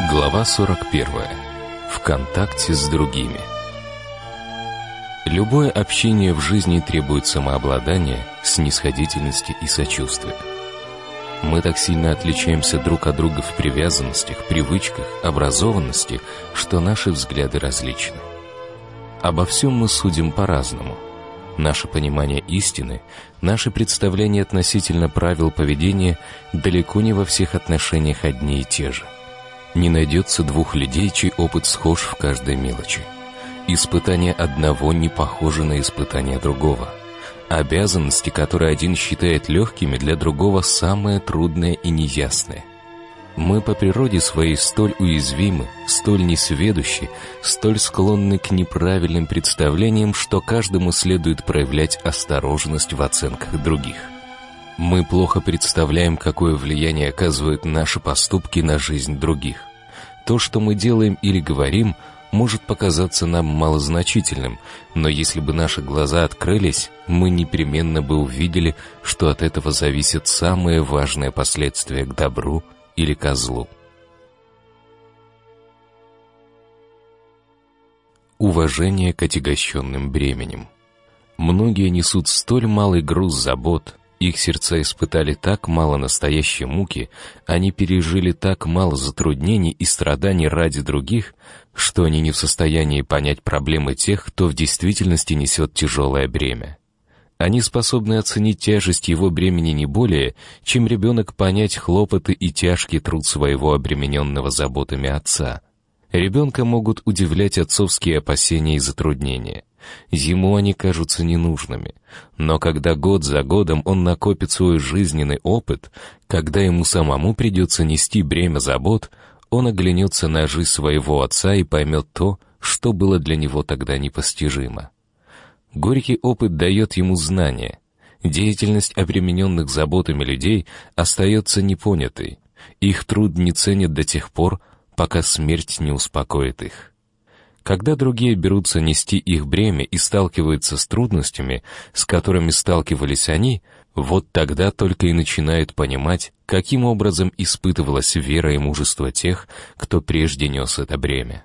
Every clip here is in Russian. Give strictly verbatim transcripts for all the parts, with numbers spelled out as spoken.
Глава сорок первая. В контакте с другими. Любое общение в жизни требует самообладания, снисходительности и сочувствия. Мы так сильно отличаемся друг от друга в привязанностях, привычках, образованности, что наши взгляды различны. Обо всем мы судим по-разному. Наше понимание истины, наши представления относительно правил поведения далеко не во всех отношениях одни и те же. Не найдется двух людей, чей опыт схож в каждой мелочи. Испытание одного не похоже на испытание другого. Обязанности, которые один считает легкими, для другого самое трудное и неясное. Мы по природе своей столь уязвимы, столь несведущи, столь склонны к неправильным представлениям, что каждому следует проявлять осторожность в оценках других. Мы плохо представляем, какое влияние оказывают наши поступки на жизнь других. То, что мы делаем или говорим, может показаться нам малозначительным, но если бы наши глаза открылись, мы непременно бы увидели, что от этого зависят самые важные последствия к добру или ко злу. Уважение к отягощенным бременем. Многие несут столь малый груз забот, их сердца испытали так мало настоящей муки, они пережили так мало затруднений и страданий ради других, что они не в состоянии понять проблемы тех, кто в действительности несет тяжелое бремя. Они способны оценить тяжесть его бремени не более, чем ребенок понять хлопоты и тяжкий труд своего обремененного заботами отца. Ребенка могут удивлять отцовские опасения и затруднения. Ему они кажутся ненужными. Но когда год за годом он накопит свой жизненный опыт, когда ему самому придется нести бремя забот, он оглянется на жизнь своего отца и поймет то, что было для него тогда непостижимо. Горький опыт дает ему знания. Деятельность обремененных заботами людей остается непонятой. Их труд не ценят до тех пор, пока смерть не успокоит их. Когда другие берутся нести их бремя и сталкиваются с трудностями, с которыми сталкивались они, вот тогда только и начинают понимать, каким образом испытывалась вера и мужество тех, кто прежде нес это бремя.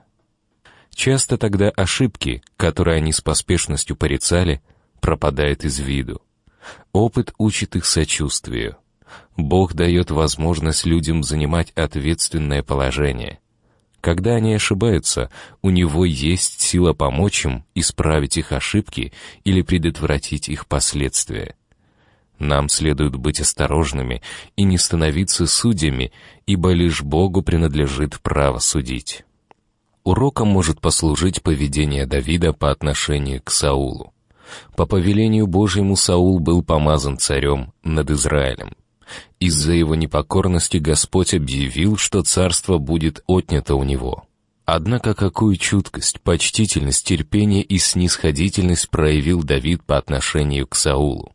Часто тогда ошибки, которые они с поспешностью порицали, пропадают из виду. Опыт учит их сочувствию. Бог дает возможность людям занимать ответственное положение. Когда они ошибаются, у Него есть сила помочь им исправить их ошибки или предотвратить их последствия. Нам следует быть осторожными и не становиться судьями, ибо лишь Богу принадлежит право судить. Уроком может послужить поведение Давида по отношению к Саулу. По повелению Божьему Саул был помазан царем над Израилем. Из-за его непокорности Господь объявил, что царство будет отнято у него. Однако какую чуткость, почтительность, терпение и снисходительность проявил Давид по отношению к Саулу.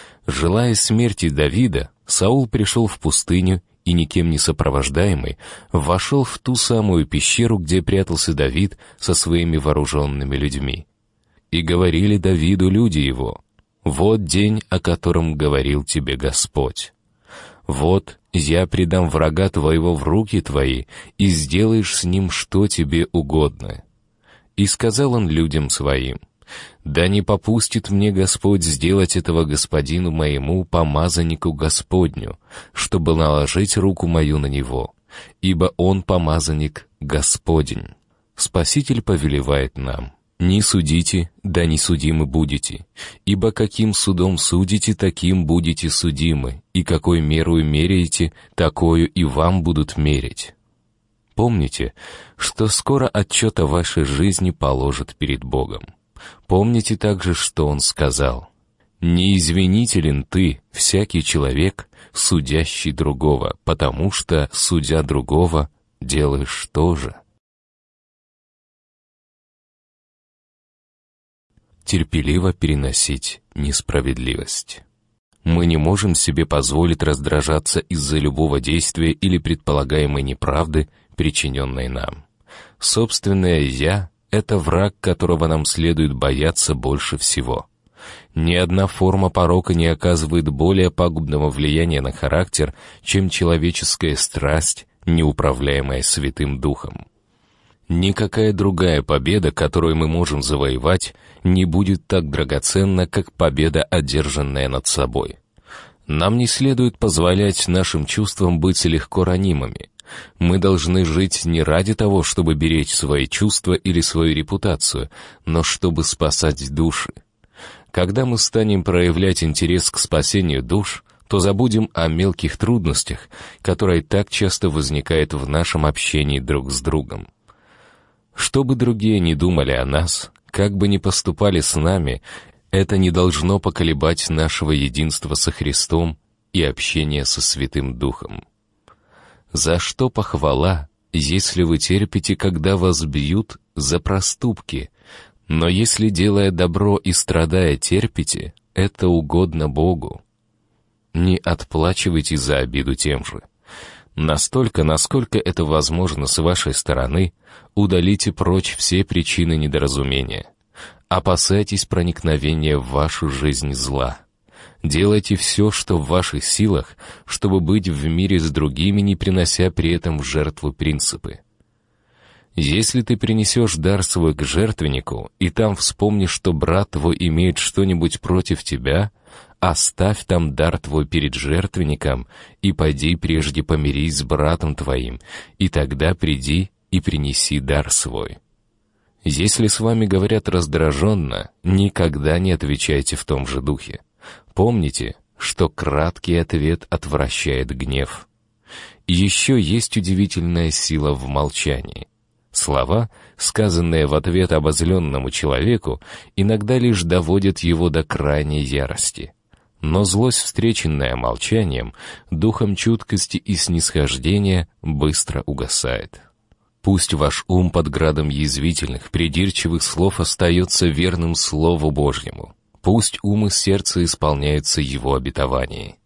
Желая смерти Давида, Саул пришел в пустыню и, никем не сопровождаемый, вошел в ту самую пещеру, где прятался Давид со своими вооруженными людьми. И говорили Давиду люди его: «Вот день, о котором говорил тебе Господь. Вот я предам врага твоего в руки твои, и сделаешь с ним, что тебе угодно». И сказал он людям своим: «Да не попустит мне Господь сделать этого господину моему, помазаннику Господню, чтобы наложить руку мою на него, ибо он помазанник Господень». Спаситель повелевает нам: «Не судите, да не судимы будете, ибо каким судом судите, таким будете судимы, и какой мерою меряете, такою и вам будут мерить». Помните, что скоро отчет о вашей жизни положат перед Богом. Помните также, что Он сказал: «Не извинителен ты, всякий человек, судящий другого, потому что, судя другого, делаешь то же». Терпеливо переносить несправедливость. Мы не можем себе позволить раздражаться из-за любого действия или предполагаемой неправды, причиненной нам. Собственное «я» — это враг, которого нам следует бояться больше всего. Ни одна форма порока не оказывает более пагубного влияния на характер, чем человеческая страсть, неуправляемая Святым Духом. Никакая другая победа, которую мы можем завоевать, не будет так драгоценна, как победа, одержанная над собой. Нам не следует позволять нашим чувствам быть легко ранимыми. Мы должны жить не ради того, чтобы беречь свои чувства или свою репутацию, но чтобы спасать души. Когда мы станем проявлять интерес к спасению душ, то забудем о мелких трудностях, которые так часто возникают в нашем общении друг с другом. Что бы другие ни думали о нас, как бы ни поступали с нами, это не должно поколебать нашего единства со Христом и общения со Святым Духом. За что похвала, если вы терпите, когда вас бьют за проступки, но если, делая добро и страдая, терпите, это угодно Богу. Не отплачивайте за обиду тем же. Настолько, насколько это возможно с вашей стороны, удалите прочь все причины недоразумения. Опасайтесь проникновения в вашу жизнь зла. Делайте все, что в ваших силах, чтобы быть в мире с другими, не принося при этом в жертву принципы. Если ты принесешь дар свой к жертвеннику, и там вспомнишь, что брат твой имеет что-нибудь против тебя, оставь там дар твой перед жертвенником, и пойди прежде помирись с братом твоим, и тогда приди и принеси дар свой. Если с вами говорят раздраженно, никогда не отвечайте в том же духе. Помните, что краткий ответ отвращает гнев. И еще есть удивительная сила в молчании. Слова, сказанные в ответ обозленному человеку, иногда лишь доводят его до крайней ярости. Но злость, встреченная молчанием, духом чуткости и снисхождения, быстро угасает. Пусть ваш ум под градом язвительных, придирчивых слов остается верным Слову Божьему. Пусть ум и сердце исполняются Его обетований.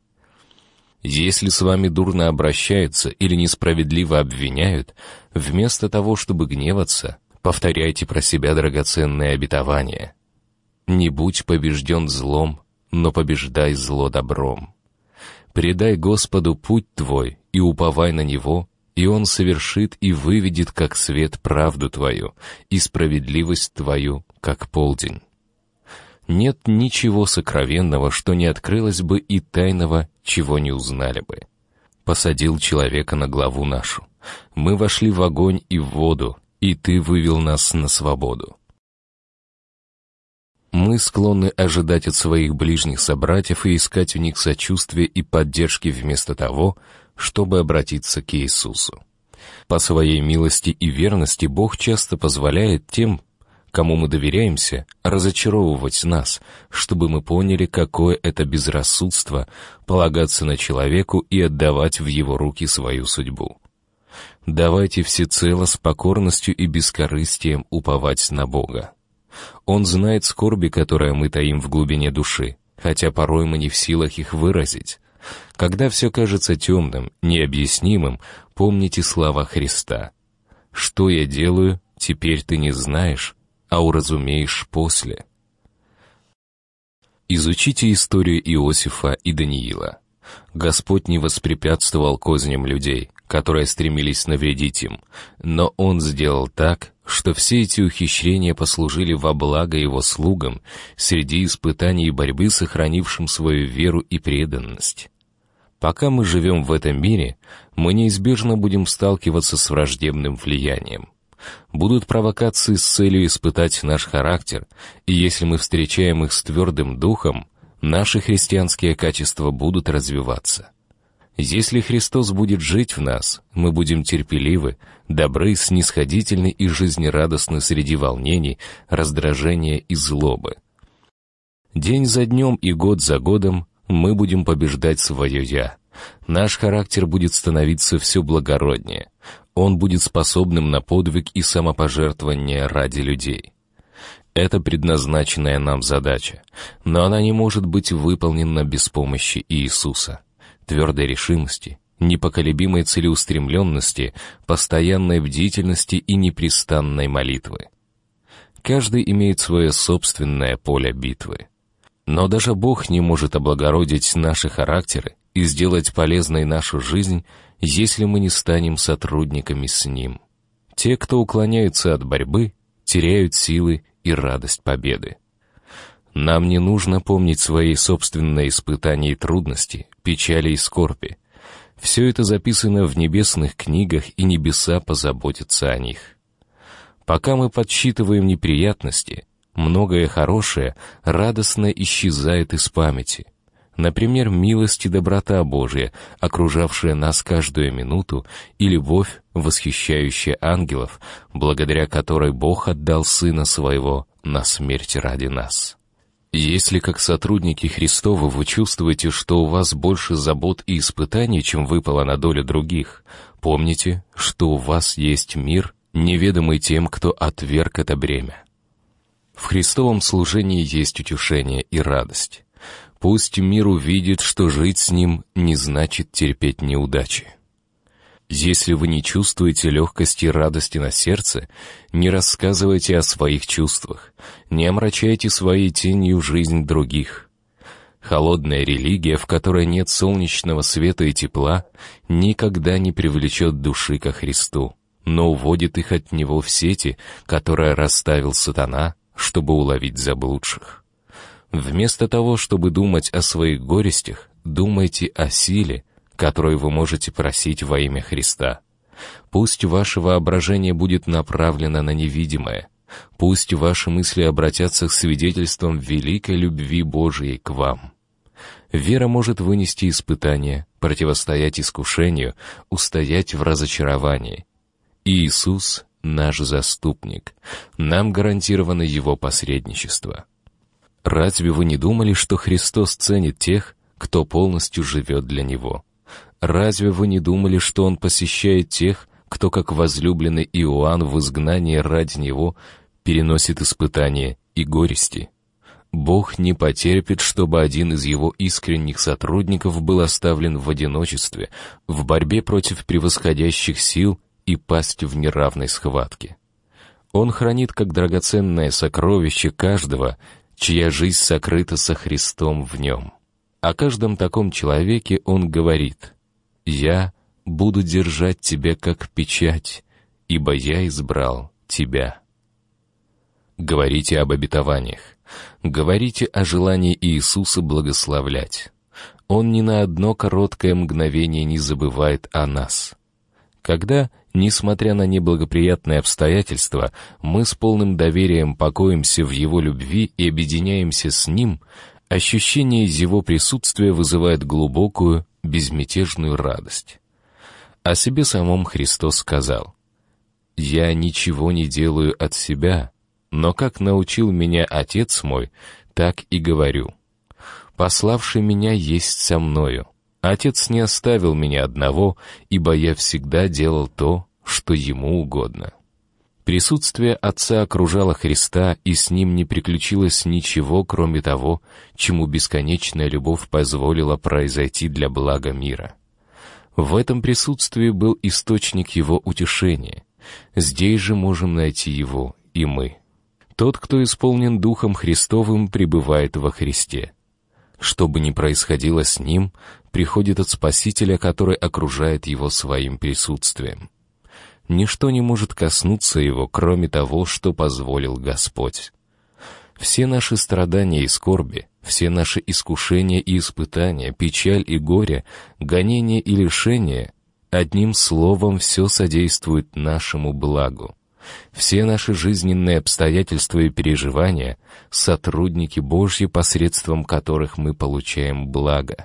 Если с вами дурно обращаются или несправедливо обвиняют, вместо того, чтобы гневаться, повторяйте про себя драгоценное обетование. «Не будь побежден злом, но побеждай зло добром. Предай Господу путь твой и уповай на Него, и Он совершит и выведет как свет правду твою, и справедливость твою, как полдень». Нет ничего сокровенного, что не открылось бы, и тайного, чего не узнали бы. Посадил человека на главу нашу. Мы вошли в огонь и в воду, и Ты вывел нас на свободу. Мы склонны ожидать от своих ближних собратьев и искать в них сочувствия и поддержки вместо того, чтобы обратиться к Иисусу. По своей милости и верности Бог часто позволяет тем, кому мы доверяемся, разочаровывать нас, чтобы мы поняли, какое это безрассудство полагаться на человеку и отдавать в его руки свою судьбу. Давайте всецело с покорностью и бескорыстием уповать на Бога. Он знает скорби, которые мы таим в глубине души, хотя порой мы не в силах их выразить. Когда все кажется темным, необъяснимым, помните слова Христа: «Что я делаю, теперь ты не знаешь, а уразумеешь после». Изучите историю Иосифа и Даниила. Господь не воспрепятствовал козням людей, которые стремились навредить им, но Он сделал так, что все эти ухищрения послужили во благо Его слугам среди испытаний и борьбы, сохранившим свою веру и преданность. Пока мы живем в этом мире, мы неизбежно будем сталкиваться с враждебным влиянием. Будут провокации с целью испытать наш характер, и если мы встречаем их с твердым духом, наши христианские качества будут развиваться. Если Христос будет жить в нас, мы будем терпеливы, добры, снисходительны и жизнерадостны среди волнений, раздражения и злобы. День за днем и год за годом мы будем побеждать свое «я». Наш характер будет становиться все благороднее. Он будет способным на подвиг и самопожертвование ради людей. Это предназначенная нам задача, но она не может быть выполнена без помощи Иисуса, твердой решимости, непоколебимой целеустремленности, постоянной бдительности и непрестанной молитвы. Каждый имеет свое собственное поле битвы. Но даже Бог не может облагородить наши характеры и сделать полезной нашу жизнь, если мы не станем сотрудниками с Ним. Те, кто уклоняются от борьбы, теряют силы и радость победы. Нам не нужно помнить свои собственные испытания и трудности, печали и скорби. Все это записано в небесных книгах, и небеса позаботятся о них. Пока мы подсчитываем неприятности, многое хорошее радостно исчезает из памяти. Например, милость и доброта Божия, окружавшая нас каждую минуту, и любовь, восхищающая ангелов, благодаря которой Бог отдал Сына Своего на смерть ради нас. Если как сотрудники Христовы вы чувствуете, что у вас больше забот и испытаний, чем выпало на долю других, помните, что у вас есть мир, неведомый тем, кто отверг это бремя. В Христовом служении есть утешение и радость. Пусть мир увидит, что жить с Ним не значит терпеть неудачи. Если вы не чувствуете легкости и радости на сердце, не рассказывайте о своих чувствах, не омрачайте своей тенью жизнь других. Холодная религия, в которой нет солнечного света и тепла, никогда не привлечет души ко Христу, но уводит их от Него в сети, которые расставил сатана, чтобы уловить заблудших. Вместо того, чтобы думать о своих горестях, думайте о силе, которую вы можете просить во имя Христа. Пусть ваше воображение будет направлено на невидимое. Пусть ваши мысли обратятся к свидетельствам великой любви Божией к вам. Вера может вынести испытания, противостоять искушению, устоять в разочаровании. И Иисус — наш заступник. Нам гарантировано Его посредничество. Разве вы не думали, что Христос ценит тех, кто полностью живет для Него? Разве вы не думали, что Он посещает тех, кто, как возлюбленный Иоанн в изгнании ради Него, переносит испытания и горести? Бог не потерпит, чтобы один из Его искренних сотрудников был оставлен в одиночестве, в борьбе против превосходящих сил и пасть в неравной схватке. Он хранит как драгоценное сокровище каждого, чья жизнь сокрыта со Христом в нем. О каждом таком человеке Он говорит: «Я буду держать тебя как печать, ибо я избрал тебя». Говорите об обетованиях. Говорите о желании Иисуса благословлять. Он ни на одно короткое мгновение не забывает о нас. Когда, несмотря на неблагоприятные обстоятельства, мы с полным доверием покоимся в Его любви и объединяемся с Ним, ощущение Его присутствия вызывает глубокую, безмятежную радость. О себе самом Христос сказал: «Я ничего не делаю от себя, но как научил меня Отец мой, так и говорю. Пославший меня есть со мною. Отец не оставил меня одного, ибо я всегда делал то, что Ему угодно». Присутствие Отца окружало Христа, и с Ним не приключилось ничего, кроме того, чему бесконечная любовь позволила произойти для блага мира. В этом присутствии был источник Его утешения. Здесь же можем найти Его и мы. Тот, кто исполнен Духом Христовым, пребывает во Христе. Что бы ни происходило с ним, приходит от Спасителя, который окружает его своим присутствием. Ничто не может коснуться его, кроме того, что позволил Господь. Все наши страдания и скорби, все наши искушения и испытания, печаль и горе, гонения и лишения, одним словом, все содействует нашему благу. Все наши жизненные обстоятельства и переживания — сотрудники Божьи, посредством которых мы получаем благо.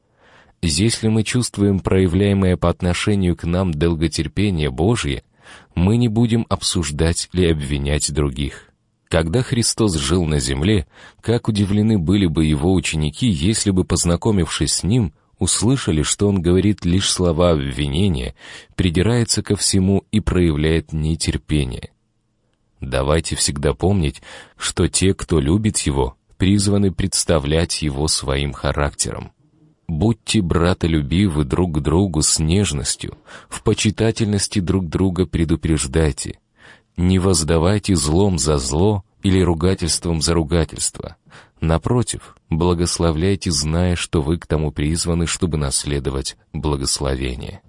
Если мы чувствуем проявляемое по отношению к нам долготерпение Божье, мы не будем обсуждать или обвинять других. Когда Христос жил на земле, как удивлены были бы Его ученики, если бы, познакомившись с Ним, услышали, что Он говорит лишь слова обвинения, придирается ко всему и проявляет нетерпение. Давайте всегда помнить, что те, кто любит Его, призваны представлять Его своим характером. Будьте братолюбивы друг к другу с нежностью, в почитательности друг друга предупреждайте. Не воздавайте злом за зло или ругательством за ругательство. Напротив, благословляйте, зная, что вы к тому призваны, чтобы наследовать благословение.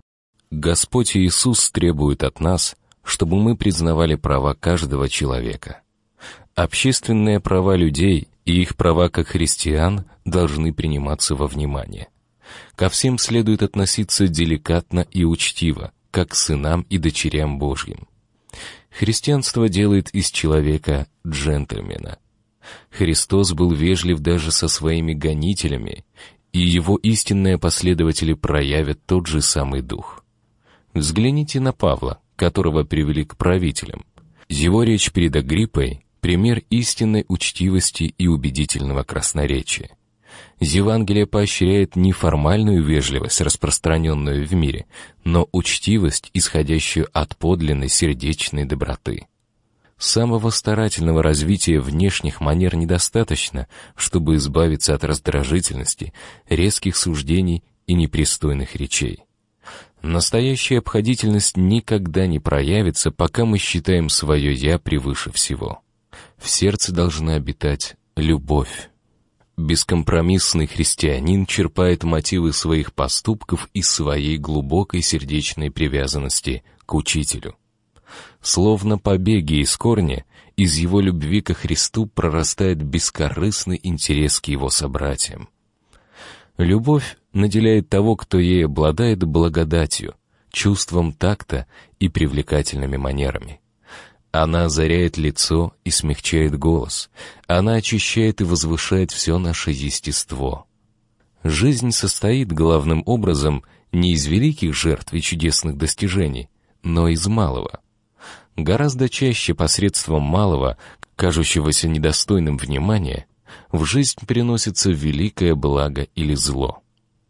Господь Иисус требует от нас, чтобы мы признавали права каждого человека. Общественные права людей и их права как христиан должны приниматься во внимание. Ко всем следует относиться деликатно и учтиво, как к сынам и дочерям Божьим. Христианство делает из человека джентльмена. Христос был вежлив даже со своими гонителями, и его истинные последователи проявят тот же самый дух. Взгляните на Павла, которого привели к правителям. Его речь перед Агриппой — пример истинной учтивости и убедительного красноречия. Евангелие поощряет не формальную вежливость, распространенную в мире, но учтивость, исходящую от подлинной сердечной доброты. Самого старательного развития внешних манер недостаточно, чтобы избавиться от раздражительности, резких суждений и непристойных речей. Настоящая обходительность никогда не проявится, пока мы считаем свое «я» превыше всего. В сердце должна обитать любовь. Бескомпромиссный христианин черпает мотивы своих поступков из своей глубокой сердечной привязанности к Учителю. Словно побеги из корня, из его любви ко Христу прорастает бескорыстный интерес к его собратьям. Любовь наделяет того, кто ей обладает, благодатью, чувством такта и привлекательными манерами. Она озаряет лицо и смягчает голос. Она очищает и возвышает все наше естество. Жизнь состоит главным образом не из великих жертв и чудесных достижений, но из малого. Гораздо чаще посредством малого, кажущегося недостойным внимания, в жизнь приносится великое благо или зло.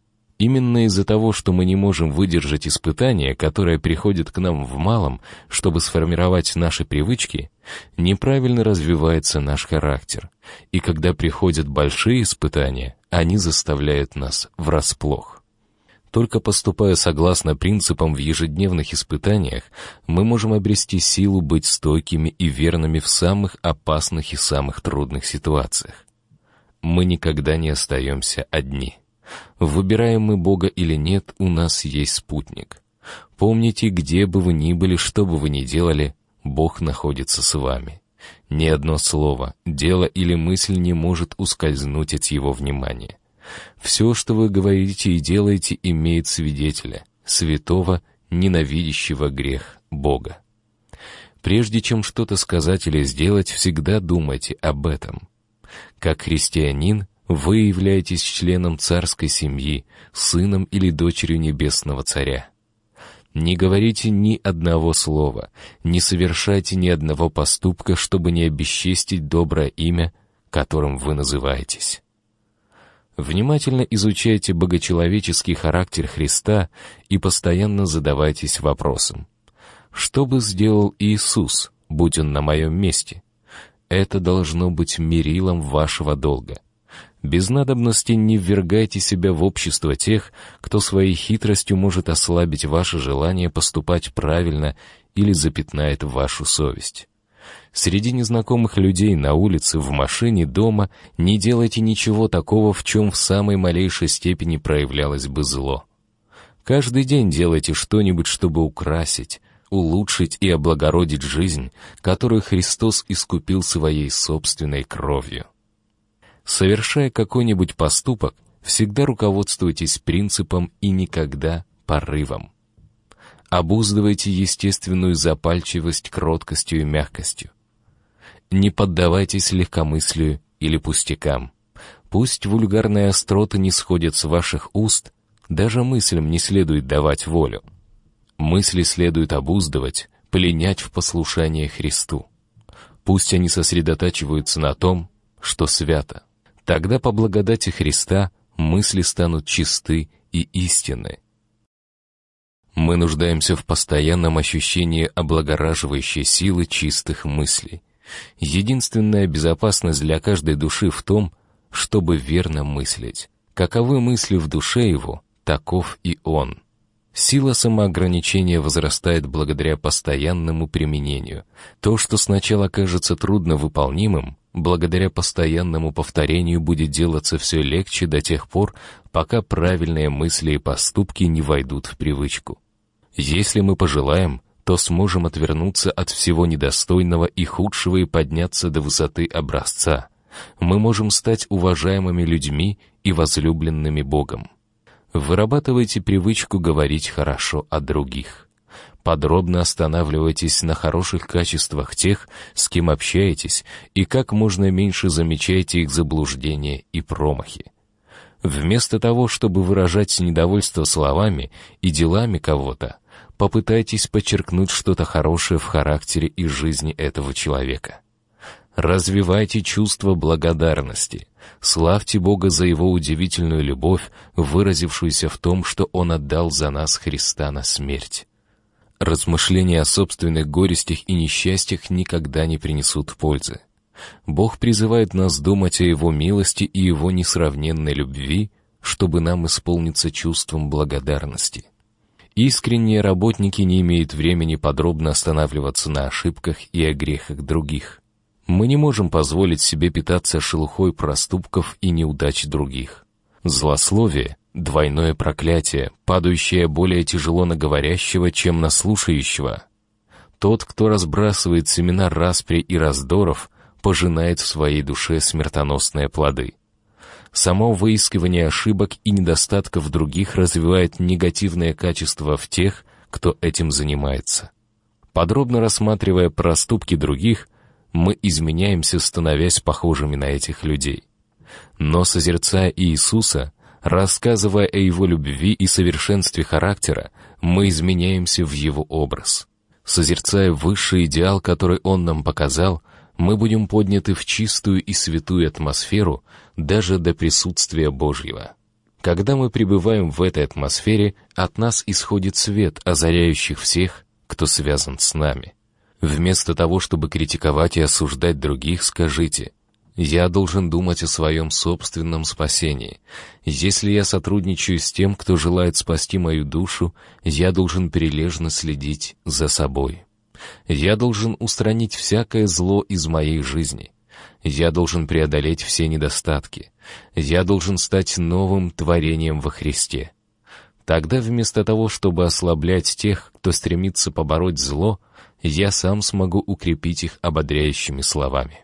Именно из-за того, что мы не можем выдержать испытания, которые приходят к нам в малом, чтобы сформировать наши привычки, неправильно развивается наш характер, и когда приходят большие испытания, они заставляют нас врасплох. Только поступая согласно принципам в ежедневных испытаниях, мы можем обрести силу быть стойкими и верными в самых опасных и самых трудных ситуациях. Мы никогда не остаемся одни. Выбираем мы Бога или нет, у нас есть спутник. Помните, где бы вы ни были, что бы вы ни делали, Бог находится с вами. Ни одно слово, дело или мысль не может ускользнуть от Его внимания. Все, что вы говорите и делаете, имеет свидетеля, святого, ненавидящего грех Бога. Прежде чем что-то сказать или сделать, всегда думайте об этом. Как христианин, вы являетесь членом царской семьи, сыном или дочерью небесного царя. Не говорите ни одного слова, не совершайте ни одного поступка, чтобы не обесчестить доброе имя, которым вы называетесь. Внимательно изучайте богочеловеческий характер Христа и постоянно задавайтесь вопросом: что бы сделал Иисус, будь Он на моем месте? Это должно быть мерилом вашего долга. Без надобности не ввергайте себя в общество тех, кто своей хитростью может ослабить ваше желание поступать правильно или запятнает вашу совесть. Среди незнакомых людей на улице, в машине, дома не делайте ничего такого, в чем в самой малейшей степени проявлялось бы зло. Каждый день делайте что-нибудь, чтобы украсить, улучшить и облагородить жизнь, которую Христос искупил своей собственной кровью. Совершая какой-нибудь поступок, всегда руководствуйтесь принципом и никогда порывом. Обуздывайте естественную запальчивость кроткостью и мягкостью. Не поддавайтесь легкомыслию или пустякам. Пусть вульгарные остроты не сходят с ваших уст, даже мыслям не следует давать волю. Мысли следует обуздывать, пленять в послушание Христу. Пусть они сосредотачиваются на том, что свято. Тогда по благодати Христа мысли станут чисты и истинны. Мы нуждаемся в постоянном ощущении облагораживающей силы чистых мыслей. Единственная безопасность для каждой души в том, чтобы верно мыслить. Каковы мысли в душе его, таков и он. Сила самоограничения возрастает благодаря постоянному применению. То, что сначала кажется трудновыполнимым, благодаря постоянному повторению будет делаться все легче до тех пор, пока правильные мысли и поступки не войдут в привычку. Если мы пожелаем, то сможем отвернуться от всего недостойного и худшего и подняться до высоты образца. Мы можем стать уважаемыми людьми и возлюбленными Богом. Вырабатывайте привычку говорить хорошо о других. Подробно останавливайтесь на хороших качествах тех, с кем общаетесь, и как можно меньше замечайте их заблуждения и промахи. Вместо того, чтобы выражать недовольство словами и делами кого-то, попытайтесь подчеркнуть что-то хорошее в характере и жизни этого человека. Развивайте чувство благодарности. Славьте Бога за Его удивительную любовь, выразившуюся в том, что Он отдал за нас Христа на смерть. Размышления о собственных горестях и несчастьях никогда не принесут пользы. Бог призывает нас думать о Его милости и Его несравненной любви, чтобы нам исполниться чувством благодарности. Искренние работники не имеют времени подробно останавливаться на ошибках и о грехах других. Мы не можем позволить себе питаться шелухой проступков и неудач других. Злословие — двойное проклятие, падающее более тяжело на говорящего, чем на слушающего. Тот, кто разбрасывает семена распри и раздоров, пожинает в своей душе смертоносные плоды. Само выискивание ошибок и недостатков других развивает негативные качества в тех, кто этим занимается. Подробно рассматривая проступки других, мы изменяемся, становясь похожими на этих людей. Но, созерцая Иисуса, рассказывая о Его любви и совершенстве характера, мы изменяемся в Его образ. Созерцая высший идеал, который Он нам показал, мы будем подняты в чистую и святую атмосферу даже до присутствия Божьего. Когда мы пребываем в этой атмосфере, от нас исходит свет, озаряющий всех, кто связан с нами. Вместо того, чтобы критиковать и осуждать других, скажите: «Я должен думать о своем собственном спасении. Если я сотрудничаю с тем, кто желает спасти мою душу, я должен прилежно следить за собой. Я должен устранить всякое зло из моей жизни. Я должен преодолеть все недостатки. Я должен стать новым творением во Христе». Тогда вместо того, чтобы ослаблять тех, кто стремится побороть зло, я сам смогу укрепить их ободряющими словами.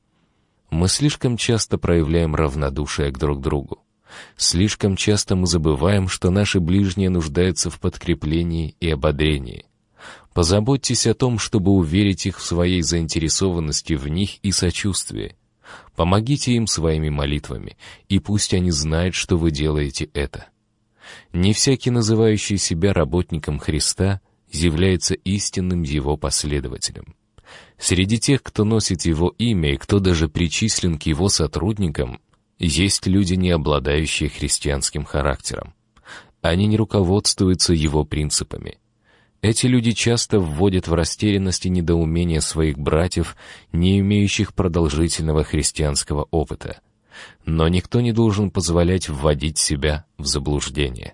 Мы слишком часто проявляем равнодушие к друг другу. Слишком часто мы забываем, что наши ближние нуждаются в подкреплении и ободрении. Позаботьтесь о том, чтобы уверить их в своей заинтересованности в них и сочувствии. Помогите им своими молитвами, и пусть они знают, что вы делаете это. Не всякий, называющий себя работником Христа, является истинным Его последователем. Среди тех, кто носит Его имя и кто даже причислен к Его сотрудникам, есть люди, не обладающие христианским характером. Они не руководствуются Его принципами. Эти люди часто вводят в растерянность и недоумение своих братьев, не имеющих продолжительного христианского опыта. Но никто не должен позволять вводить себя в заблуждение.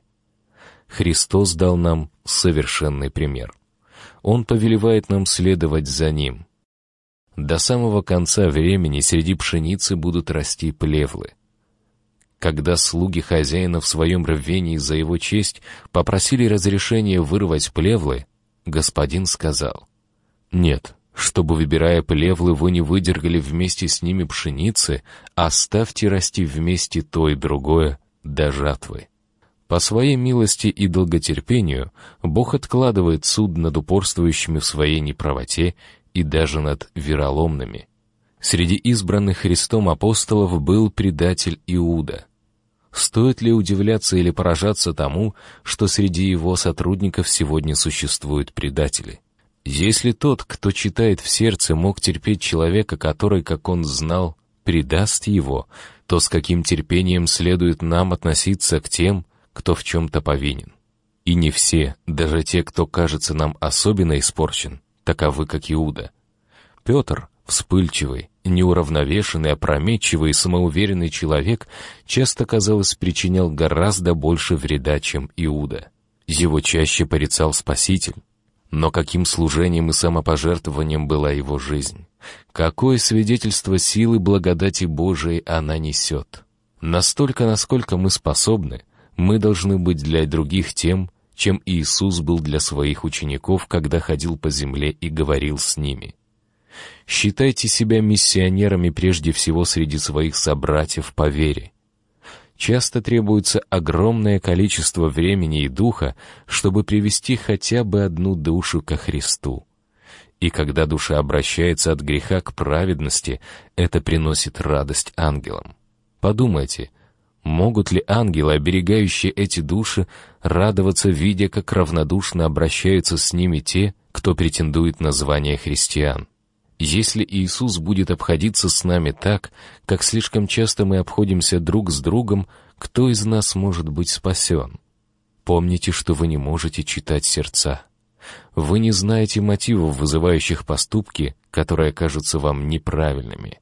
Христос дал нам совершенный пример. Он повелевает нам следовать за Ним. До самого конца времени среди пшеницы будут расти плевлы. Когда слуги хозяина в своем рвении за его честь попросили разрешения вырвать плевлы, господин сказал: «Нет, чтобы, выбирая плевлы, вы не выдергали вместе с ними пшеницы, оставьте расти вместе то и другое до жатвы». По своей милости и долготерпению Бог откладывает суд над упорствующими в своей неправоте и даже над вероломными. Среди избранных Христом апостолов был предатель Иуда. Стоит ли удивляться или поражаться тому, что среди его сотрудников сегодня существуют предатели? Если тот, кто читает в сердце, мог терпеть человека, который, как он знал, предаст его, то с каким терпением следует нам относиться к тем, кто в чем-то повинен? И не все, даже те, кто кажется нам особенно испорчен, таковы, как Иуда. Петр, вспыльчивый, неуравновешенный, опрометчивый и самоуверенный человек, часто, казалось, причинял гораздо больше вреда, чем Иуда. Его чаще порицал Спаситель. Но каким служением и самопожертвованием была его жизнь? Какое свидетельство силы благодати Божией она несет? Настолько, насколько мы способны, мы должны быть для других тем, чем Иисус был для своих учеников, когда ходил по земле и говорил с ними. Считайте себя миссионерами прежде всего среди своих собратьев по вере. Часто требуется огромное количество времени и духа, чтобы привести хотя бы одну душу ко Христу. И когда душа обращается от греха к праведности, это приносит радость ангелам. Подумайте, могут ли ангелы, оберегающие эти души, радоваться, видя, как равнодушно обращаются с ними те, кто претендует на звание христиан? Если Иисус будет обходиться с нами так, как слишком часто мы обходимся друг с другом, кто из нас может быть спасен? Помните, что вы не можете читать сердца. Вы не знаете мотивов, вызывающих поступки, которые кажутся вам неправильными.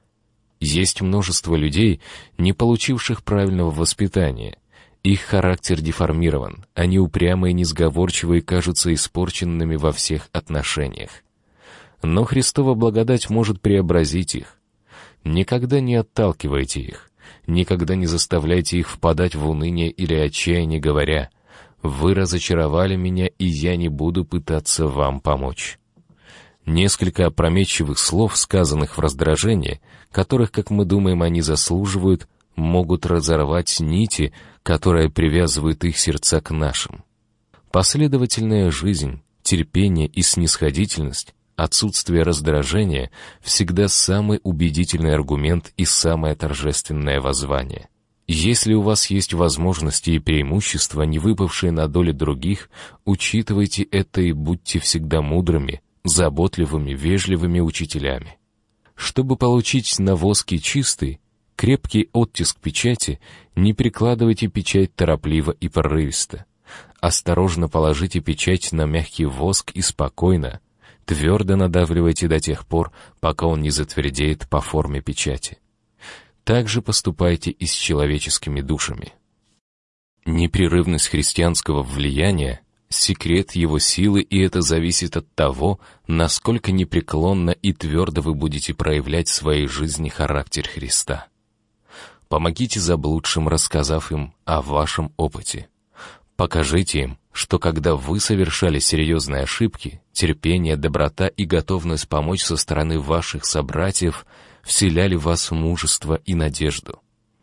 Есть множество людей, не получивших правильного воспитания. Их характер деформирован, они упрямые и несговорчивые и кажутся испорченными во всех отношениях. Но Христова благодать может преобразить их. Никогда не отталкивайте их, никогда не заставляйте их впадать в уныние или отчаяние, говоря: «Вы разочаровали меня, и я не буду пытаться вам помочь». Несколько опрометчивых слов, сказанных в раздражении, которых, как мы думаем, они заслуживают, могут разорвать нити, которые привязывают их сердца к нашим. Последовательная жизнь, терпение и снисходительность, отсутствие раздражения — всегда самый убедительный аргумент и самое торжественное воззвание. Если у вас есть возможности и преимущества, не выпавшие на долю других, учитывайте это и будьте всегда мудрыми, заботливыми, вежливыми учителями. Чтобы получить на воске чистый, крепкий оттиск печати, не прикладывайте печать торопливо и порывисто. Осторожно положите печать на мягкий воск и спокойно, твердо надавливайте до тех пор, пока он не затвердеет по форме печати. Так же поступайте и с человеческими душами. Непрерывность христианского влияния — секрет его силы, и это зависит от того, насколько непреклонно и твердо вы будете проявлять в своей жизни характер Христа. Помогите заблудшим, рассказав им о вашем опыте. Покажите им, что когда вы совершали серьезные ошибки, терпение, доброта и готовность помочь со стороны ваших собратьев вселяли в вас мужество и надежду.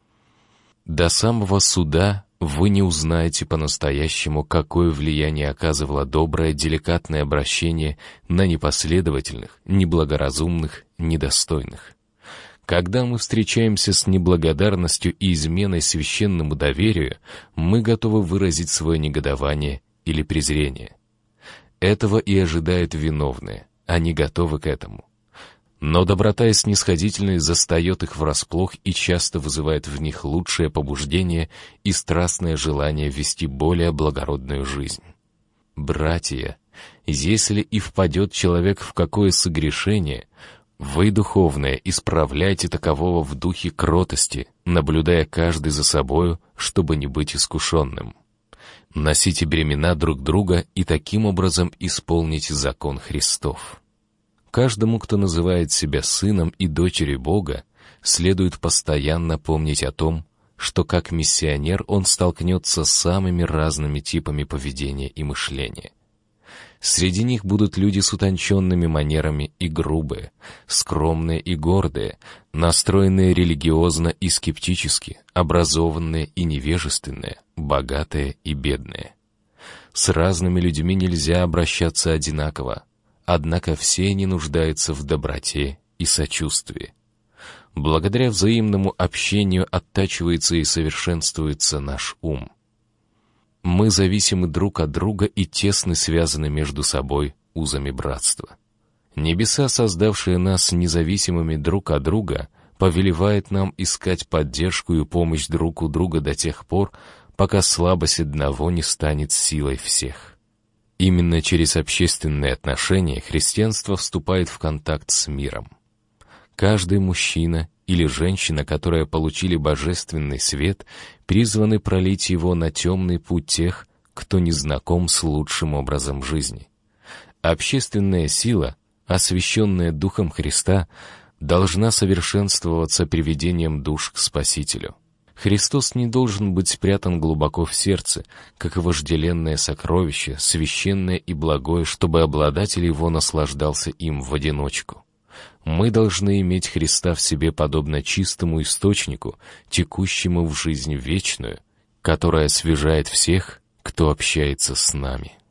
До самого суда вы не узнаете по-настоящему, какое влияние оказывало доброе, деликатное обращение на непоследовательных, неблагоразумных, недостойных. Когда мы встречаемся с неблагодарностью и изменой священному доверию, мы готовы выразить свое негодование или презрение. Этого и ожидают виновные, они готовы к этому. Но доброта и снисходительность застает их врасплох и часто вызывает в них лучшее побуждение и страстное желание вести более благородную жизнь. Братья, если и впадет человек в какое согрешение, вы, духовные, исправляйте такового в духе кротости, наблюдая каждый за собою, чтобы не быть искушенным. Носите бремена друг друга и таким образом исполните закон Христов. Каждому, кто называет себя сыном и дочерью Бога, следует постоянно помнить о том, что как миссионер он столкнется с самыми разными типами поведения и мышления. Среди них будут люди с утонченными манерами и грубые, скромные и гордые, настроенные религиозно и скептически, образованные и невежественные, богатые и бедные. С разными людьми нельзя обращаться одинаково, однако все они нуждаются в доброте и сочувствии. Благодаря взаимному общению оттачивается и совершенствуется наш ум. Мы зависимы друг от друга и тесно связаны между собой узами братства. Небеса, создавшие нас независимыми друг от друга, повелевает нам искать поддержку и помощь друг у друга до тех пор, пока слабость одного не станет силой всех. Именно через общественные отношения христианство вступает в контакт с миром. Каждый мужчина или женщина, которые получили божественный свет, призваны пролить его на темный путь тех, кто не знаком с лучшим образом жизни. Общественная сила, освященная Духом Христа, должна совершенствоваться приведением душ к Спасителю. Христос не должен быть спрятан глубоко в сердце, как и вожделенное сокровище, священное и благое, чтобы обладатель его наслаждался им в одиночку. Мы должны иметь Христа в себе подобно чистому источнику, текущему в жизнь вечную, которая освежает всех, кто общается с нами.